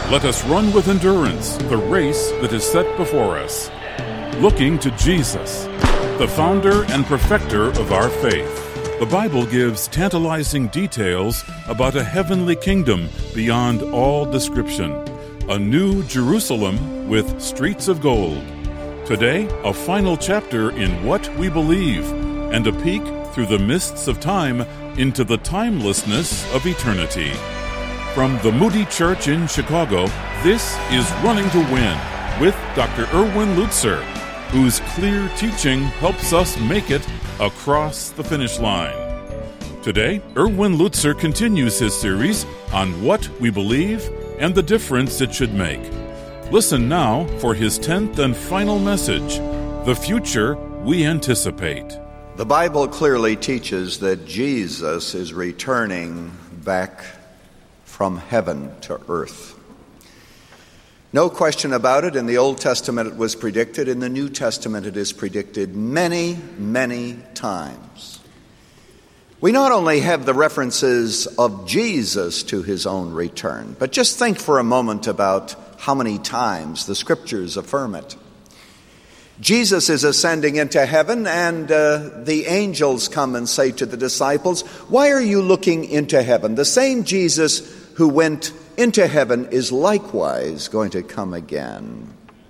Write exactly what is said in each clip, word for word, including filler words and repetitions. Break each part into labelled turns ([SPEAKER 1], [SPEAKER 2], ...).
[SPEAKER 1] Let us run with endurance the race that is set before us, looking to Jesus, the founder and perfecter of our faith. The Bible gives tantalizing details about a heavenly kingdom beyond all description, a new Jerusalem with streets of gold. Today, a final chapter in What We Believe, and a peek through the mists of time into the timelessness of eternity. From the Moody Church in Chicago, this is Running to Win with Doctor Erwin Lutzer, whose clear teaching helps us make it across the finish line. Today, Erwin Lutzer continues his series on what we believe and the difference it should make. Listen now for his tenth and final message, The Future We Anticipate.
[SPEAKER 2] The Bible clearly teaches that Jesus is returning back from heaven to earth. No question about it. In the Old Testament it was predicted. In the New Testament it is predicted many, many times. We not only have the references of Jesus to his own return, but just think for a moment about how many times the Scriptures affirm it. Jesus is ascending into heaven, and uh, the angels come and say to the disciples, "Why are you looking into heaven? The same Jesus who went into heaven is likewise going to come again."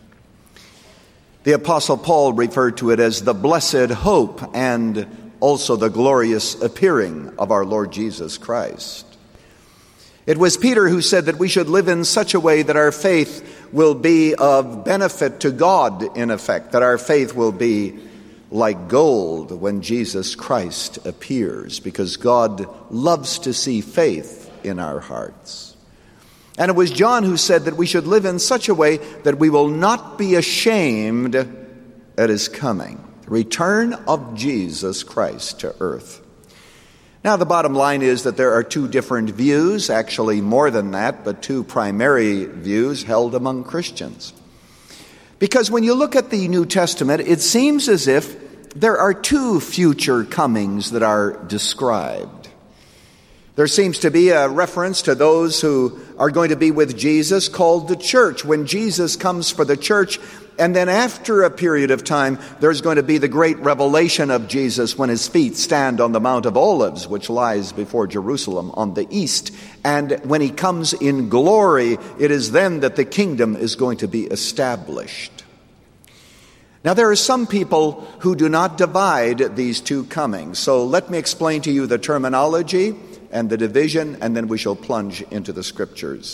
[SPEAKER 2] The Apostle Paul referred to it as the blessed hope and also the glorious appearing of our Lord Jesus Christ. It was Peter who said that we should live in such a way that our faith will be of benefit to God, in effect, that our faith will be like gold when Jesus Christ appears, because God loves to see faith in our hearts. And it was John who said that we should live in such a way that we will not be ashamed at his coming, the return of Jesus Christ to earth. Now, the bottom line is that there are two different views, actually more than that, but two primary views held among Christians. Because when you look at the New Testament, it seems as if there are two future comings that are described. There seems to be a reference to those who are going to be with Jesus called the church, when Jesus comes for the church. And then after a period of time, there's going to be the great revelation of Jesus when his feet stand on the Mount of Olives, which lies before Jerusalem on the east. And when he comes in glory, it is then that the kingdom is going to be established. Now, there are some people who do not divide these two comings. So let me explain to you the terminology and the division, and then we shall plunge into the Scriptures.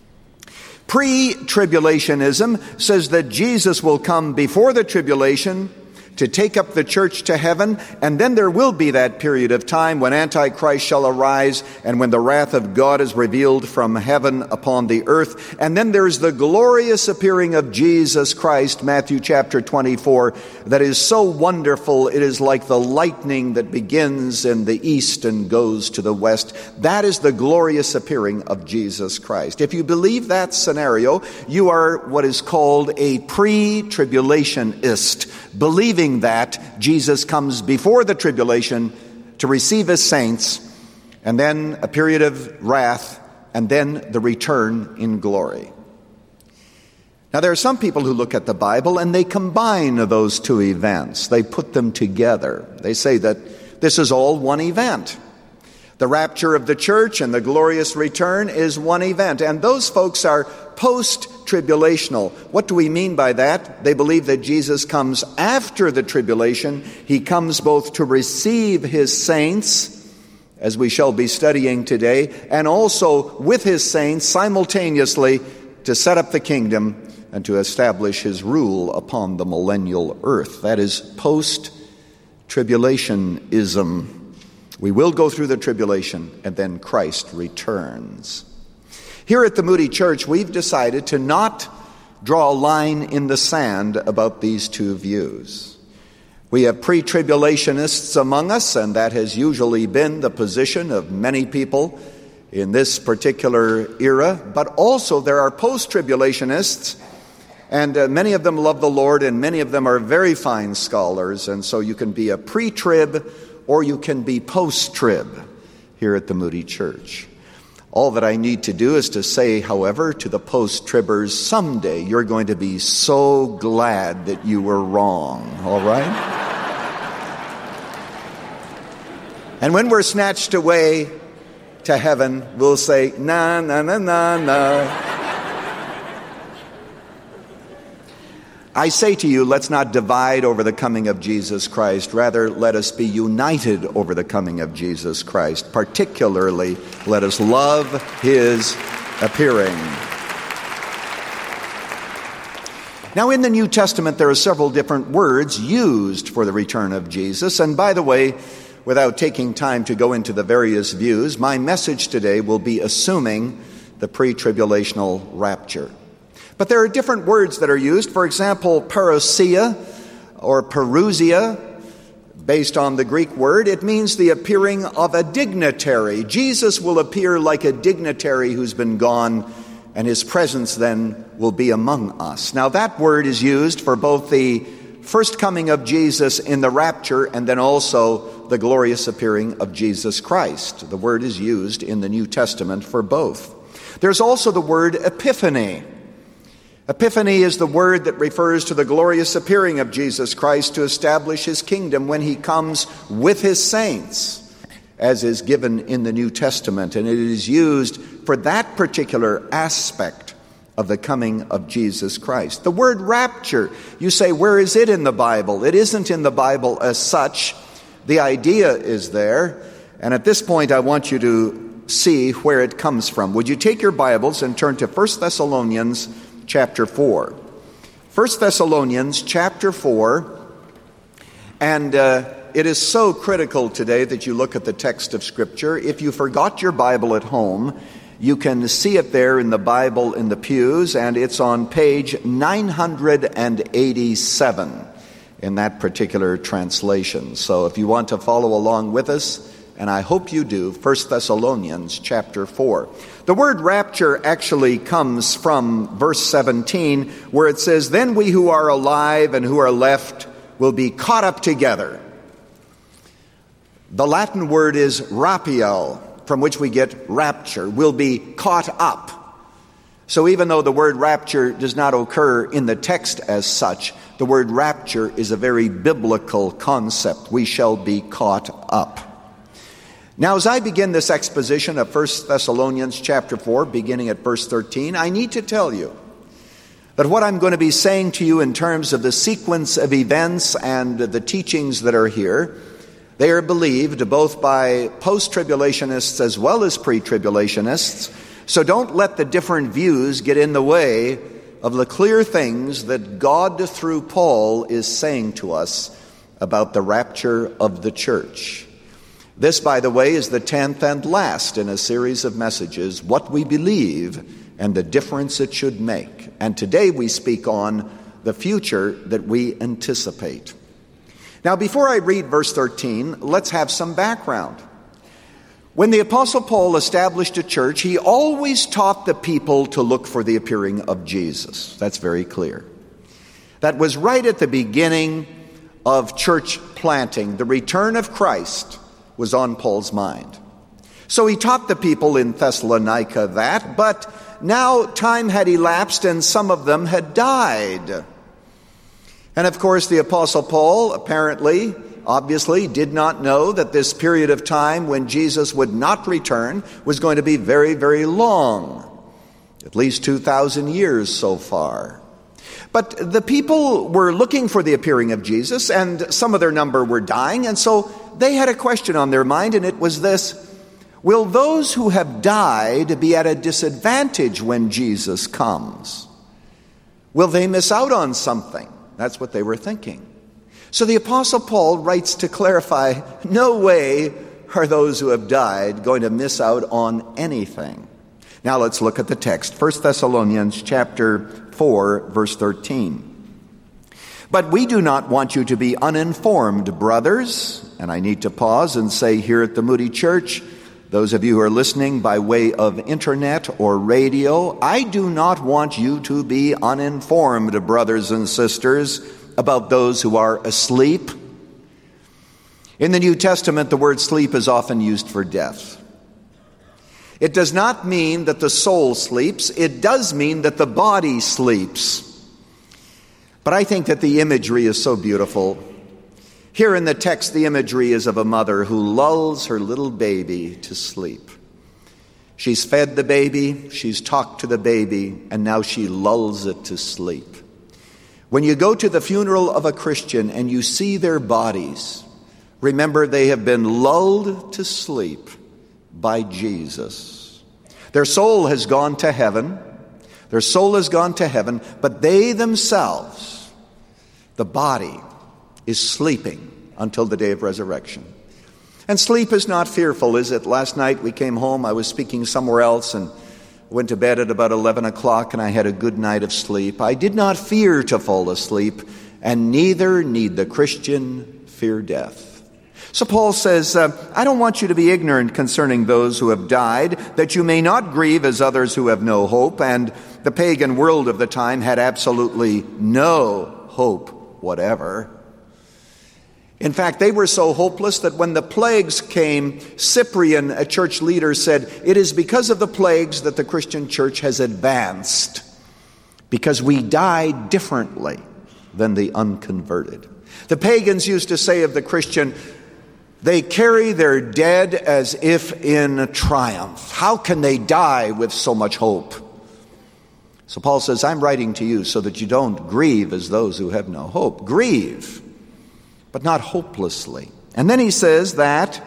[SPEAKER 2] Pre-tribulationism says that Jesus will come before the tribulation to take up the church to heaven, and then there will be that period of time when Antichrist shall arise and when the wrath of God is revealed from heaven upon the earth. And then there's the glorious appearing of Jesus Christ, Matthew chapter twenty-four, that is so wonderful. It is like the lightning that begins in the east and goes to the west. That is the glorious appearing of Jesus Christ. If you believe that scenario, you are what is called a pre-tribulationist, believing that Jesus comes before the tribulation to receive his saints, and then a period of wrath, and then the return in glory. Now, there are some people who look at the Bible and they combine those two events. They put them together. They say that this is all one event. The rapture of the church and the glorious return is one event. And those folks are post-tribulational. What do we mean by that? They believe that Jesus comes after the tribulation. He comes both to receive his saints, as we shall be studying today, and also with his saints simultaneously to set up the kingdom and to establish his rule upon the millennial earth. That is post-tribulationism. We will go through the tribulation, and then Christ returns. Here at the Moody Church, we've decided to not draw a line in the sand about these two views. We have pre-tribulationists among us, and that has usually been the position of many people in this particular era. But also there are post-tribulationists, and uh, many of them love the Lord, and many of them are very fine scholars. And so you can be a pre-trib or you can be post-trib here at the Moody Church. All that I need to do is to say, however, to the post-tribbers, someday you're going to be so glad that you were wrong, all right? And when we're snatched away to heaven, we'll say, na, na, na, na, na. I say to you, let's not divide over the coming of Jesus Christ. Rather, let us be united over the coming of Jesus Christ. Particularly, let us love his appearing. Now, in the New Testament, there are several different words used for the return of Jesus. And by the way, without taking time to go into the various views, my message today will be assuming the pre-tribulational rapture. But there are different words that are used. For example, parousia or parousia, based on the Greek word, it means the appearing of a dignitary. Jesus will appear like a dignitary who's been gone, and his presence then will be among us. Now, that word is used for both the first coming of Jesus in the rapture and then also the glorious appearing of Jesus Christ. The word is used in the New Testament for both. There's also the word epiphany. Epiphany is the word that refers to the glorious appearing of Jesus Christ to establish his kingdom when he comes with his saints, as is given in the New Testament. And it is used for that particular aspect of the coming of Jesus Christ. The word rapture, you say, where is it in the Bible? It isn't in the Bible as such. The idea is there. And at this point, I want you to see where it comes from. Would you take your Bibles and turn to First Thessalonians chapter four. First Thessalonians chapter four. And uh, it is so critical today that you look at the text of Scripture. If you forgot your Bible at home, you can see it there in the Bible in the pews, and it's on page nine eighty-seven in that particular translation. So if you want to follow along with us, and I hope you do, First Thessalonians chapter four. The word rapture actually comes from verse seventeen, where it says, "Then we who are alive and who are left will be caught up together." The Latin word is rapio, from which we get rapture, will be caught up. So even though the word rapture does not occur in the text as such, the word rapture is a very biblical concept. We shall be caught up. Now, as I begin this exposition of First Thessalonians chapter four, beginning at verse thirteen, I need to tell you that what I'm going to be saying to you in terms of the sequence of events and the teachings that are here, they are believed both by post-tribulationists as well as pre-tribulationists. So don't let the different views get in the way of the clear things that God, through Paul, is saying to us about the rapture of the church. This, by the way, is the tenth and last in a series of messages, What We Believe and the Difference It Should Make. And today we speak on the future that we anticipate. Now, before I read verse thirteen, let's have some background. When the Apostle Paul established a church, he always taught the people to look for the appearing of Jesus. That's very clear. That was right at the beginning of church planting. The return of Christ was on Paul's mind. So he taught the people in Thessalonica that, but now time had elapsed and some of them had died. And of course, the Apostle Paul apparently, obviously, did not know that this period of time when Jesus would not return was going to be very, very long. At least two thousand years so far. But the people were looking for the appearing of Jesus, and some of their number were dying, and so they had a question on their mind, and it was this: will those who have died be at a disadvantage when Jesus comes? Will they miss out on something? That's what they were thinking. So the Apostle Paul writes to clarify, no way are those who have died going to miss out on anything. Now let's look at the text. First Thessalonians chapter four, verse thirteen. But we do not want you to be uninformed, brothers. And I need to pause and say here at the Moody Church, those of you who are listening by way of internet or radio, I do not want you to be uninformed, brothers and sisters, about those who are asleep. In the New Testament, the word sleep is often used for death. It does not mean that the soul sleeps. It does mean that the body sleeps. But I think that the imagery is so beautiful. Here in the text, the imagery is of a mother who lulls her little baby to sleep. She's fed the baby, she's talked to the baby, and now she lulls it to sleep. When you go to the funeral of a Christian and you see their bodies, remember they have been lulled to sleep by Jesus. Their soul has gone to heaven. Their soul has gone to heaven, but they themselves, the body, is sleeping until the day of resurrection. And sleep is not fearful, is it? Last night we came home, I was speaking somewhere else, and went to bed at about eleven o'clock, and I had a good night of sleep. I did not fear to fall asleep, and neither need the Christian fear death. So Paul says, uh, I don't want you to be ignorant concerning those who have died, that you may not grieve as others who have no hope. And the pagan world of the time had absolutely no hope whatever. In fact, they were so hopeless that when the plagues came, Cyprian, a church leader, said, it is because of the plagues that the Christian church has advanced, because we die differently than the unconverted. The pagans used to say of the Christian, they carry their dead as if in triumph. How can they die with so much hope? So Paul says, I'm writing to you so that you don't grieve as those who have no hope. Grieve, but not hopelessly. And then he says that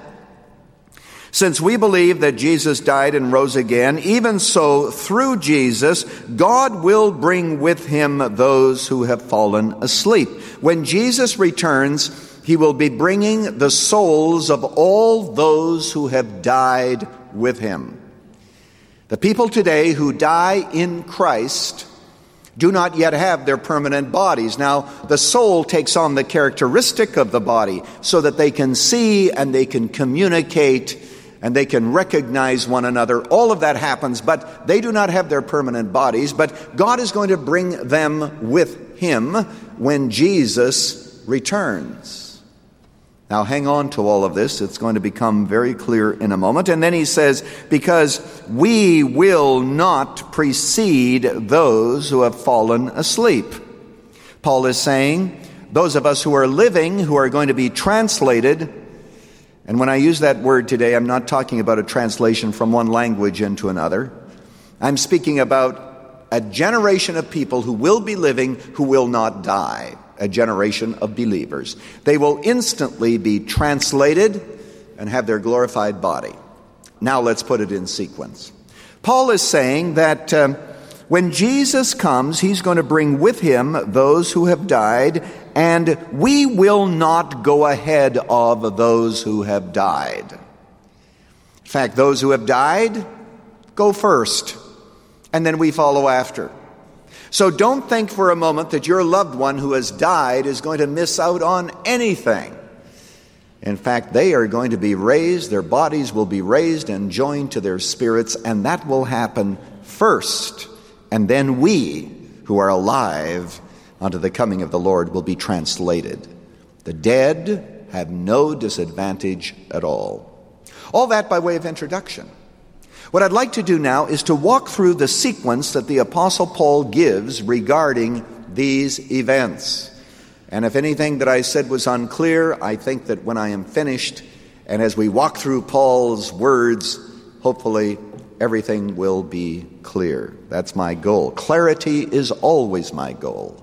[SPEAKER 2] since we believe that Jesus died and rose again, even so through Jesus, God will bring with him those who have fallen asleep. When Jesus returns, he will be bringing the souls of all those who have died with him. The people today who die in Christ do not yet have their permanent bodies. Now, the soul takes on the characteristic of the body so that they can see and they can communicate and they can recognize one another. All of that happens, but they do not have their permanent bodies. But God is going to bring them with him when Jesus returns. Now hang on to all of this. It's going to become very clear in a moment. And then he says, because we will not precede those who have fallen asleep. Paul is saying, those of us who are living, who are going to be translated, and when I use that word today, I'm not talking about a translation from one language into another. I'm speaking about a generation of people who will be living, who will not die. A generation of believers. They will instantly be translated and have their glorified body. Now let's put it in sequence. Paul is saying that um, when Jesus comes, he's going to bring with him those who have died, and we will not go ahead of those who have died. In fact, those who have died go first, and then we follow after. So don't think for a moment that your loved one who has died is going to miss out on anything. In fact, they are going to be raised, their bodies will be raised and joined to their spirits, and that will happen first. And then we, who are alive unto the coming of the Lord, will be translated. The dead have no disadvantage at all. All that by way of introduction. What I'd like to do now is to walk through the sequence that the Apostle Paul gives regarding these events. And if anything that I said was unclear, I think that when I am finished, and as we walk through Paul's words, hopefully everything will be clear. That's my goal. Clarity is always my goal.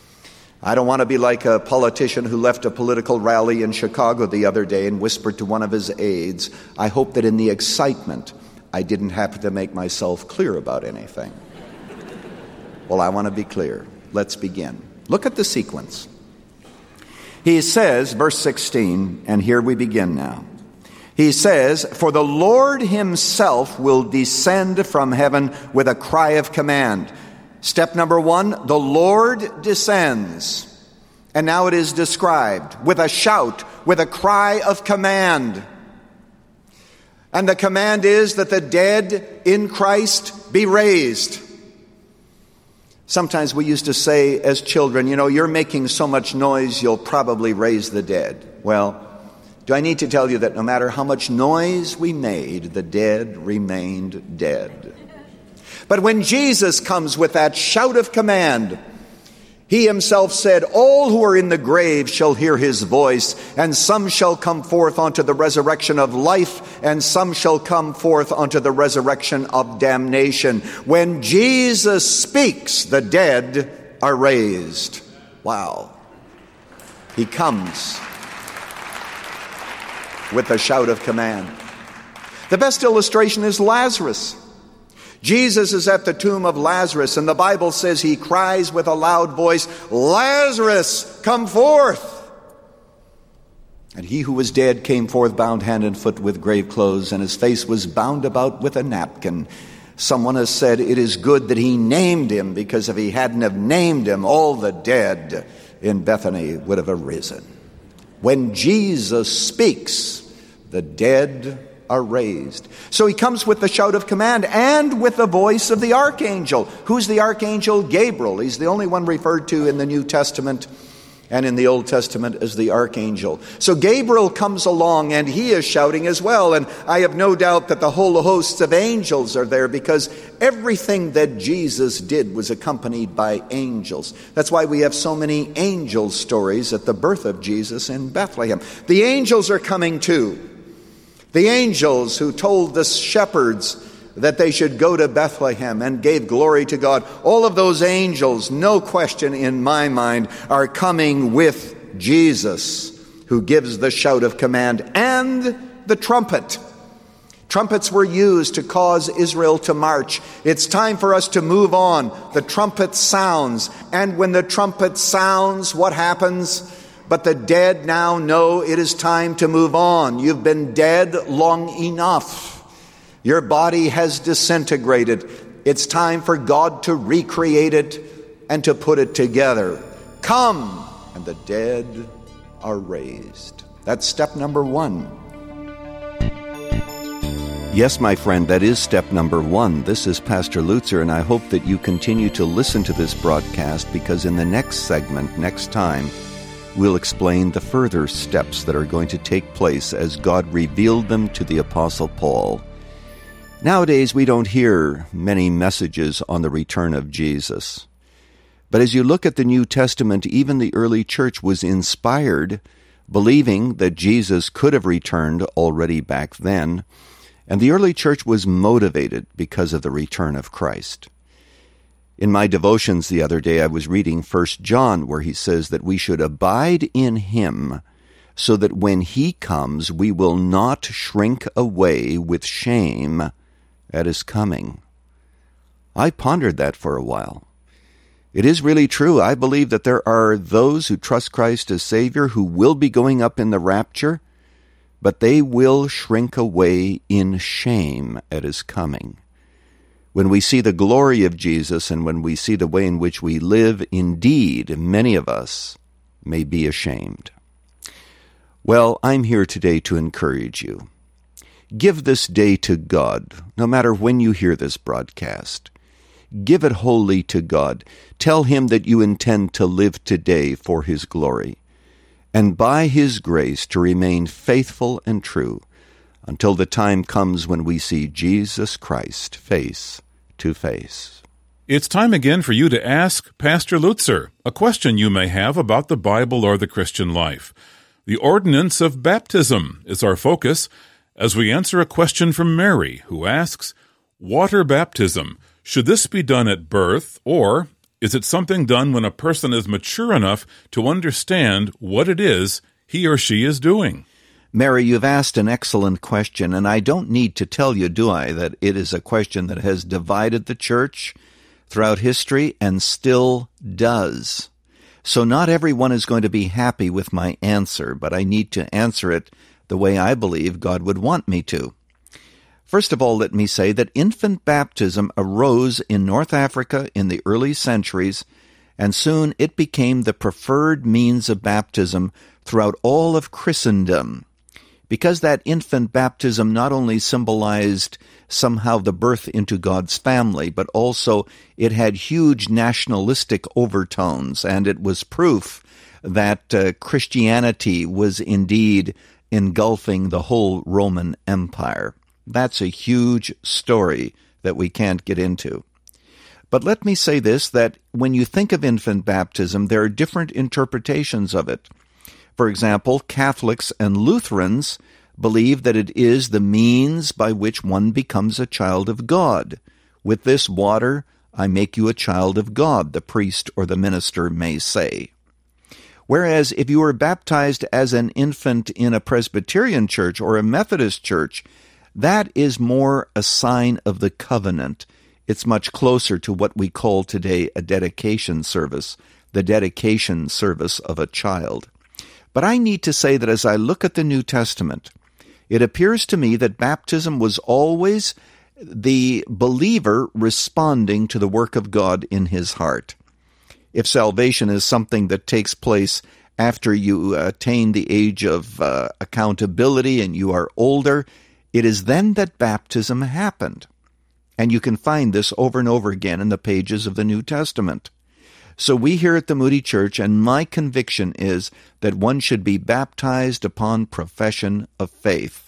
[SPEAKER 2] I don't want to be like a politician who left a political rally in Chicago the other day and whispered to one of his aides, I hope that in the excitement I didn't have to make myself clear about anything. Well, I want to be clear. Let's begin. Look at the sequence. He says, verse sixteen, and here we begin now. He says, for the Lord himself will descend from heaven with a cry of command. Step number one, the Lord descends. And now it is described with a shout, with a cry of command. And the command is that the dead in Christ be raised. Sometimes we used to say as children, you know, you're making so much noise, you'll probably raise the dead. Well, Do I need to tell you that no matter how much noise we made, the dead remained dead? But when Jesus comes with that shout of command, he himself said, all who are in the grave shall hear his voice, and some shall come forth unto the resurrection of life, and some shall come forth unto the resurrection of damnation. When Jesus speaks, the dead are raised. Wow. He comes with a shout of command. The best illustration is Lazarus. Jesus is at the tomb of Lazarus, and the Bible says he cries with a loud voice, Lazarus, come forth! And he who was dead came forth bound hand and foot with grave clothes, and his face was bound about with a napkin. Someone has said it is good that he named him, because if he hadn't have named him, all the dead in Bethany would have arisen. When Jesus speaks, the dead are raised. So he comes with the shout of command and with the voice of the archangel. Who's the archangel? Gabriel. He's the only one referred to in the New Testament and in the Old Testament as the archangel. So Gabriel comes along and he is shouting as well. And I have no doubt that the whole hosts of angels are there, because everything that Jesus did was accompanied by angels. That's why we have so many angel stories at the birth of Jesus in Bethlehem. The angels are coming too. The angels who told the shepherds that they should go to Bethlehem and gave glory to God. All of those angels, no question in my mind, are coming with Jesus, who gives the shout of command and the trumpet. Trumpets were used to cause Israel to march. It's time for us to move on. The trumpet sounds. And when the trumpet sounds, what happens? But the dead now know it is time to move on. You've been dead long enough. Your body has disintegrated. It's time for God to recreate it and to put it together. Come, and the dead are raised. That's step number one. Yes, my friend, that is step number one. This is Pastor Lutzer, and I hope that you continue to listen to this broadcast, because in the next segment, next time, we'll explain the further steps that are going to take place as God revealed them to the Apostle Paul. Nowadays, we don't hear many messages on the return of Jesus. But as you look at the New Testament, even the early church was inspired, believing that Jesus could have returned already back then, and the early church was motivated because of the return of Christ. In my devotions the other day, I was reading First John, where he says that we should abide in him, so that when he comes, we will not shrink away with shame at his coming. I pondered that for a while. It is really true. I believe that there are those who trust Christ as Savior who will be going up in the rapture, but they will shrink away in shame at his coming. When we see the glory of Jesus and when we see the way in which we live, indeed, many of us may be ashamed. Well, I'm here today to encourage you. Give this day to God, no matter when you hear this broadcast. Give it wholly to God. Tell him that you intend to live today for his glory, and by his grace to remain faithful and true until the time comes when we see Jesus Christ face to face.
[SPEAKER 1] It's time again for you to ask Pastor Lutzer a question you may have about the Bible or the Christian life. The ordinance of baptism is our focus as we answer a question from Mary, who asks, water baptism, should this be done at birth, or is it something done when a person is mature enough to understand what it is he or she is doing?
[SPEAKER 2] Mary, you've asked an excellent question, and I don't need to tell you, do I, that it is a question that has divided the church throughout history and still does. So not everyone is going to be happy with my answer, but I need to answer it the way I believe God would want me to. First of all, let me say that infant baptism arose in North Africa in the early centuries, and soon it became the preferred means of baptism throughout all of Christendom. Because that infant baptism not only symbolized somehow the birth into God's family, but also it had huge nationalistic overtones, and it was proof that uh, Christianity was indeed engulfing the whole Roman Empire. That's a huge story that we can't get into. But let me say this, that when you think of infant baptism, there are different interpretations of it. For example, Catholics and Lutherans believe that it is the means by which one becomes a child of God. With this water, I make you a child of God, the priest or the minister may say. Whereas if you are baptized as an infant in a Presbyterian church or a Methodist church, that is more a sign of the covenant. It's much closer to what we call today a dedication service, the dedication service of a child. But I need to say that as I look at the New Testament, it appears to me that baptism was always the believer responding to the work of God in his heart. If salvation is something that takes place after you attain the age of uh, accountability and you are older, it is then that baptism happened. And you can find this over and over again in the pages of the New Testament. So we here at the Moody Church, and my conviction is that one should be baptized upon profession of faith.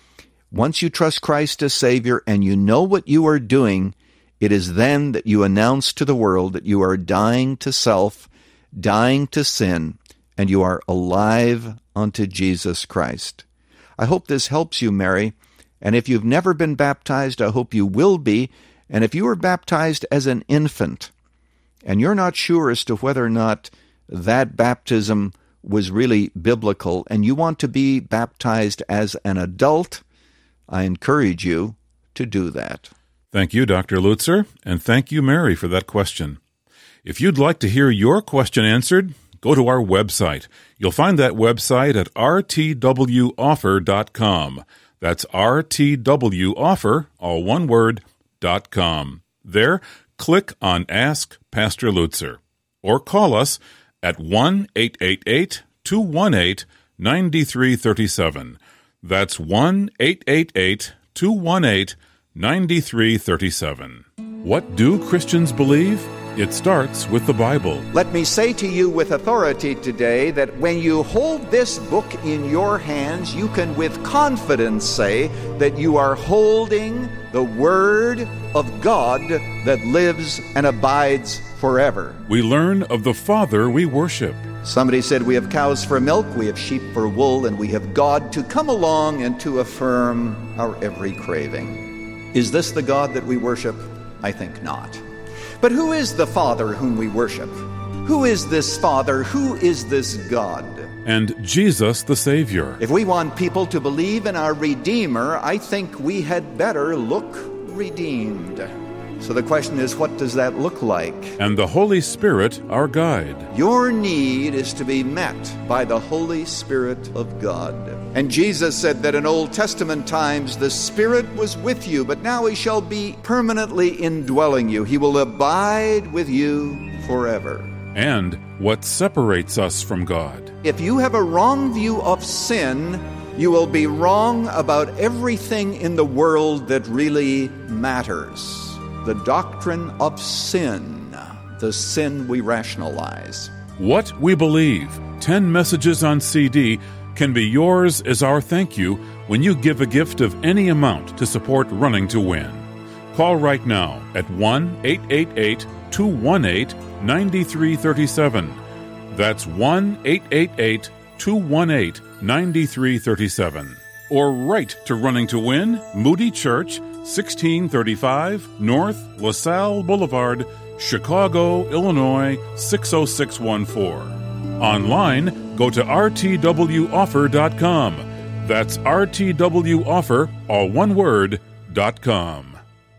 [SPEAKER 2] Once you trust Christ as Savior and you know what you are doing, it is then that you announce to the world that you are dying to self, dying to sin, and you are alive unto Jesus Christ. I hope this helps you, Mary, and if you've never been baptized, I hope you will be, and if you were baptized as an infant, and you're not sure as to whether or not that baptism was really biblical, and you want to be baptized as an adult, I encourage you to do that.
[SPEAKER 1] Thank you, Doctor Lutzer, and thank you, Mary, for that question. If you'd like to hear your question answered, go to our website. You'll find that website at r t w offer dot com. That's R T W offer, all one word, dot com. There, click on Ask Pastor Lutzer, or call us at one eight eight eight, two one eight, nine three three seven. That's one eight eight eight, two one eight, nine three three seven. What do Christians believe? It starts with the Bible.
[SPEAKER 2] Let me say to you with authority today that when you hold this book in your hands, you can with confidence say that you are holding the Word of God that lives and abides forever.
[SPEAKER 1] We learn of the Father we worship.
[SPEAKER 2] Somebody said we have cows for milk, we have sheep for wool, and we have God to come along and to affirm our every craving. Is this the God that we worship? I think not. But who is the Father whom we worship? Who is this Father? Who is this God?
[SPEAKER 1] And Jesus the Savior.
[SPEAKER 2] If we want people to believe in our Redeemer, I think we had better look redeemed. So the question is, what does that look like?
[SPEAKER 1] And the Holy Spirit, our guide.
[SPEAKER 2] Your need is to be met by the Holy Spirit of God. And Jesus said that in Old Testament times the Spirit was with you, but now He shall be permanently indwelling you. He will abide with you forever.
[SPEAKER 1] And what separates us from God?
[SPEAKER 2] If you have a wrong view of sin, you will be wrong about everything in the world that really matters. The doctrine of sin, the sin we rationalize.
[SPEAKER 1] What we believe, ten messages on C D, can be yours as our thank you when you give a gift of any amount to support Running to Win. Call right now at one eight eight eight, two one eight, nine three three seven. That's one eight eight eight, two one eight, nine three three seven. Or write to Running to Win, Moody Church, sixteen thirty-five North LaSalle Boulevard, Chicago, Illinois, six oh six one four. Online, go to r t w offer dot com. That's R T W offer, all one word, dot com.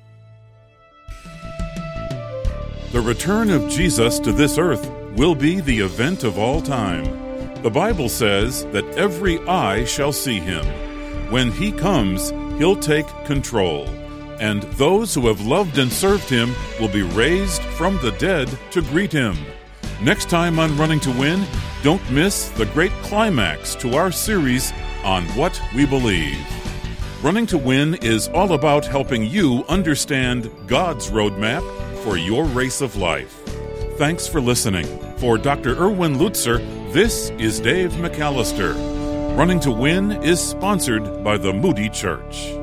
[SPEAKER 1] The return of Jesus to this earth will be the event of all time. The Bible says that every eye shall see Him. When He comes, He'll take control, and those who have loved and served Him will be raised from the dead to greet Him. Next time on Running to Win, don't miss the great climax to our series on what we believe. Running to Win is all about helping you understand God's roadmap for your race of life. Thanks for listening. For Doctor Erwin Lutzer, this is Dave McAllister. Running to Win is sponsored by the Moody Church.